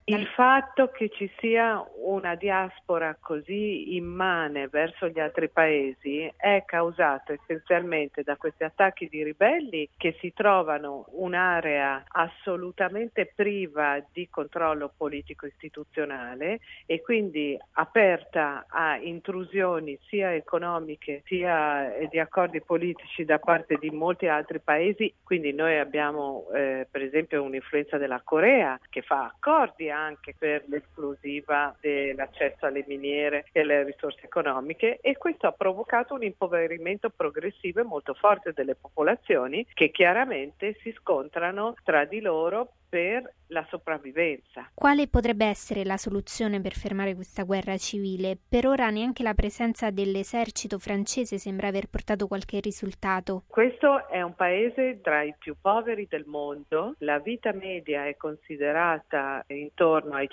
Il fatto che ci sia una diaspora così immane verso gli altri paesi è causato essenzialmente da questi attacchi di ribelli che si trovano un'area assolutamente priva di controllo politico istituzionale e quindi aperta a intrusioni sia economiche sia di accordi politici da parte di molti altri paesi. Quindi noi abbiamo per esempio un'influenza della Corea che fa accordi anche per l'esclusiva dell'accesso alle miniere e alle risorse economiche, e questo ha provocato un impoverimento progressivo e molto forte delle popolazioni che chiaramente si scontrano tra di loro per la sopravvivenza. Quale potrebbe essere la soluzione per fermare questa guerra civile? Per ora neanche la presenza dell'esercito francese sembra aver portato qualche risultato. Questo è un paese tra i più poveri del mondo, la vita media è considerata intorno ai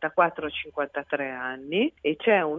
54-53 anni e c'è un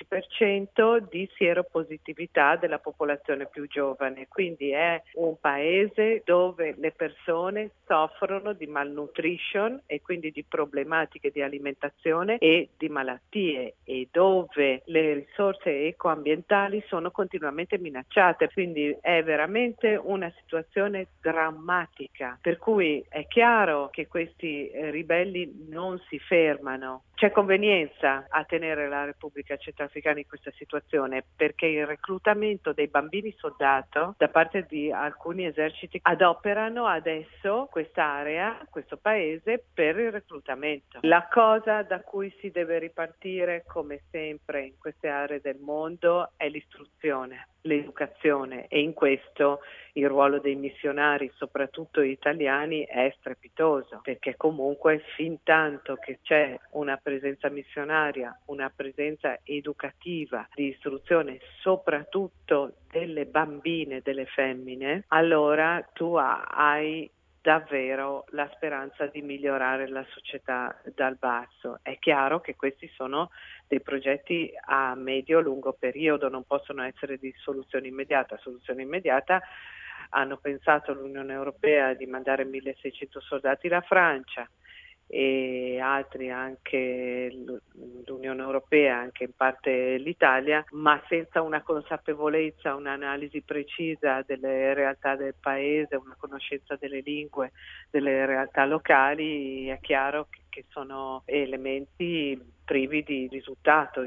11% di sieropositività della popolazione più giovane, quindi è un paese dove le persone soffrono di malnutrition e quindi di problematiche di alimentazione e di malattie, e dove le risorse ecoambientali sono continuamente minacciate, quindi è veramente una situazione drammatica, per cui è chiaro che questi ribelli non si fermano. C'è convenienza a tenere la Repubblica Centrafricana in questa situazione perché il reclutamento dei bambini soldato da parte di alcuni eserciti adoperano adesso quest'area, questo paese per il reclutamento. La cosa da cui si deve ripartire, come sempre in queste aree del mondo, è l'istruzione, l'educazione, e in questo il ruolo dei missionari, soprattutto italiani, è strepitoso, perché comunque fin tanto che c'è una presenza missionaria, una presenza educativa di istruzione, soprattutto delle bambine, delle femmine, allora tu hai davvero la speranza di migliorare la società dal basso. È chiaro che questi sono dei progetti a medio-lungo periodo, non possono essere di soluzione immediata. Soluzione immediata hanno pensato l'Unione Europea di mandare 1600 soldati alla Francia e altri, anche l'Unione Europea, anche in parte l'Italia, ma senza una consapevolezza, un'analisi precisa delle realtà del paese, una conoscenza delle lingue, delle realtà locali, è chiaro che sono elementi privi di risultato.